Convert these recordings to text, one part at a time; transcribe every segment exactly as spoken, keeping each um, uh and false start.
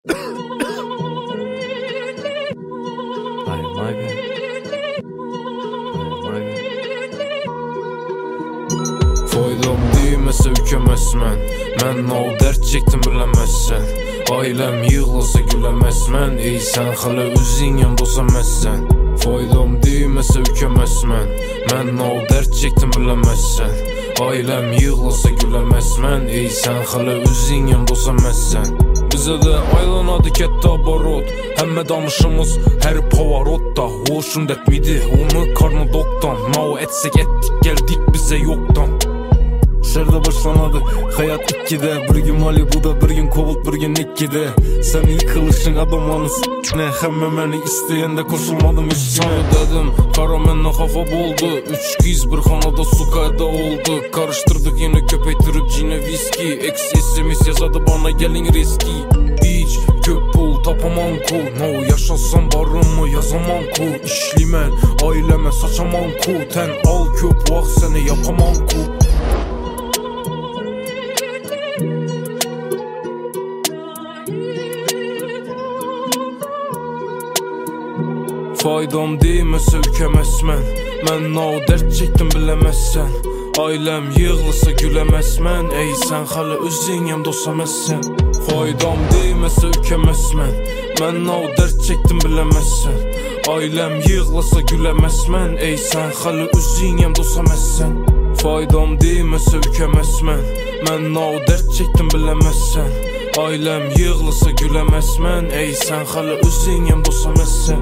Foydam değmese ükemezmen. Mən o dert çektim bilemezsen. Ailem yığılsa gülemezmen. Ey sen hala özün yanımda olsamazsen. Foydam değmese ükemezmen. Mən o dert çektim bilemezsen. Ailem yığılsa gülemezmen. Ey sen hala özün yanımda olsamazsen. Bize de aylanadı ketdi abarot. Həmmə danışımız her pavarotda. Hoşun etmidi onu karnı doktan. Mao etsek ettik geldik bize yoktan. Şerde başlanadı hayat ikkide. Bir gün Malibu'da bir gün Kovult bir gün ikkide. Sen yıkılışın adamlanız ne hemme meni isteyende koşulmadım üstüne. Dedim kara menne kafa boldu. Üç kız bir hanada su kayda oldu. Karıştırdık yine köpeytirip cine viski. Ex S M S yazadı bana gelin riski. Hiç köp pul tapamam ku. No yaşasam barımı yazamam ku. İşlimen aileme saçamam ku. Ten al köp vak seni yapamam ku. Faydam değmese ükemezmen. Mən o dert çektim bilemezsen. Ailem yığılsa gülemezmen. Ey sen hala özün yanımda olsamazsen. Faydam değmese ükemezmen. Mən o dert çektim bilemezsen. Ailem yığılsa gülemezmen. Ey sen hala özün yanımda olsamazsen. Faydam değmese ükemezmen. Mən o dert çektim bilemezsen. Ailem yığılsa gülemezmen. Ey sen hala özün yanımda olsamazsen.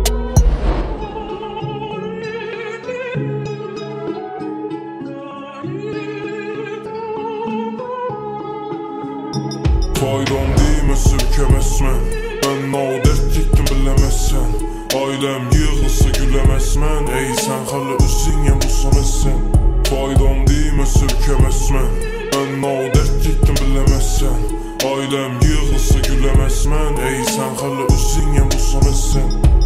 Faydam değmese ükemezmen. Ben o dert çektim bilemezsen. Ailem yığılsa gülemezmen. Ey sen hala özün yanımda olsamazsen. Faydam değmese ükemezmen. Ben o dert çektim bilemezsen. Ailem yığılsa gülemezmen. Ey sen hala özün yanımda olsamazsen.